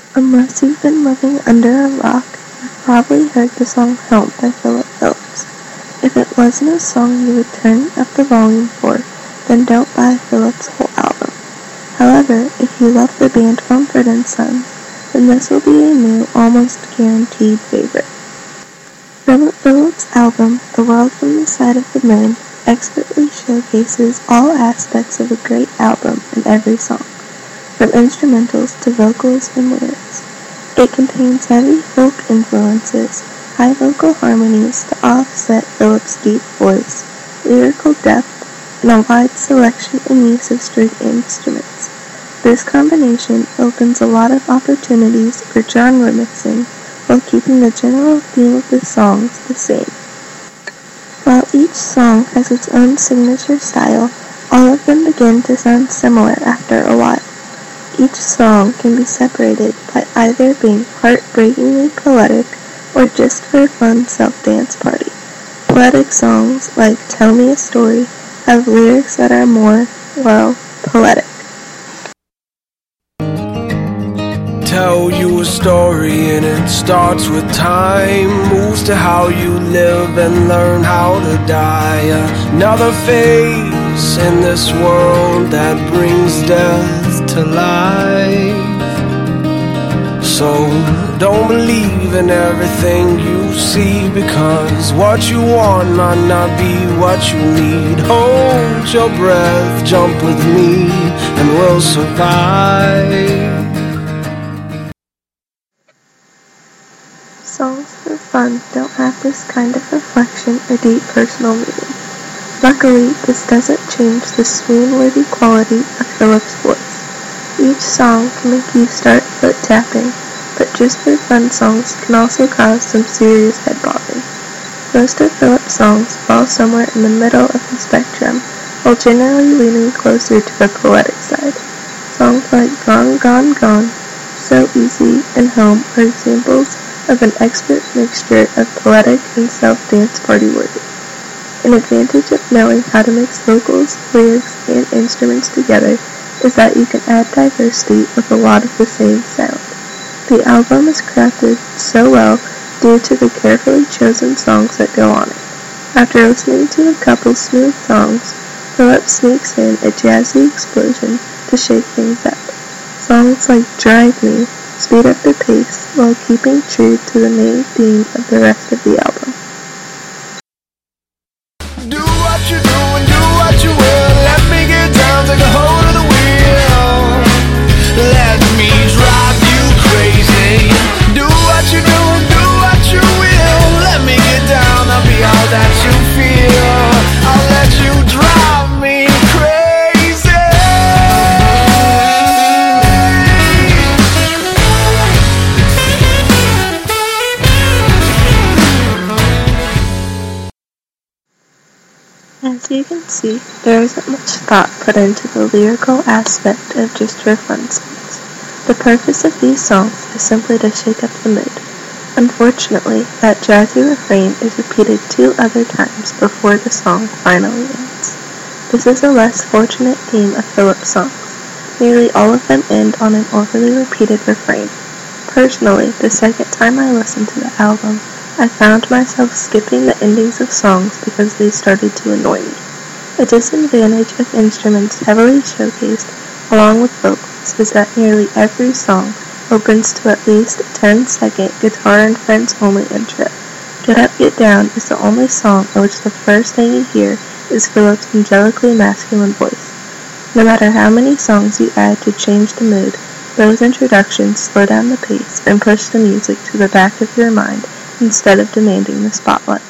Unless you've been living under a rock, you've probably heard the song Help by Philip Phillips. If it wasn't a song you would turn up the volume for, then don't buy Phillips' whole album. However, if you love the band Mumford & Sons, then this will be a new, almost guaranteed favorite. Philip Phillips' album, The World from the Side of the Moon, expertly showcases all aspects of a great album in every song, from instrumentals to vocals and lyrics. It contains heavy folk influences, high vocal harmonies to offset Phillips' deep voice, lyrical depth, and a wide selection and use of string instruments. This combination opens a lot of opportunities for genre mixing while keeping the general theme of the songs the same. While each song has its own signature style, all of them begin to sound similar after a while. Each song can be separated by either being heartbreakingly poetic or just for a fun self-dance party. Poetic songs like Tell Me a Story have lyrics that are more, well, poetic. Tell you a story and it starts with time, moves to how you live and learn how to die. Another phase in this world that brings death to life. So don't believe in everything you see, because what you want might not be what you need. Hold your breath, jump with me, and we'll survive. Songs for fun don't have this kind of reflection or deep personal meaning. Luckily, this doesn't change the swoon-worthy quality of Phillips' voice. Each song can make you start foot tapping, but just for fun songs can also cause some serious head bobbing. Most of Phillips' songs fall somewhere in the middle of the spectrum, while generally leaning closer to the poetic side. Songs like Gone, Gone, Gone, So Easy, and Home are examples of an expert mixture of poetic and self-dance party worthy. An advantage of knowing how to mix vocals, lyrics, and instruments together is that you can add diversity with a lot of the same sound. The album is crafted so well due to the carefully chosen songs that go on it. After listening to a couple smooth songs, Phillips sneaks in a jazzy explosion to shake things up. Songs like Drive Me speed up the pace while keeping true to the main theme of the rest of the album. Do what you do and do what you will. Let me get down, take a hold of the wheel. Let me drive you crazy. Do what you do and do what you will. Let me get down, I'll be all that you feel. I'll let you drive me crazy. As you can see, there isn't much thought put into the lyrical aspect of just for fun songs. The purpose of these songs is simply to shake up the mood. Unfortunately, that jazzy refrain is repeated 2 other times before the song finally ends. This is a less fortunate theme of Phillips' songs. Nearly all of them end on an overly repeated refrain. Personally, the second time I listened to the album, I found myself skipping the endings of songs because they started to annoy me. A disadvantage of instruments heavily showcased along with vocals is that nearly every song opens to at least a 10-second guitar and friends only intro. Get Up, Get Down is the only song in which the first thing you hear is Phillips' angelically masculine voice. No matter how many songs you add to change the mood, those introductions slow down the pace and push the music to the back of your mind instead of demanding the spotlight.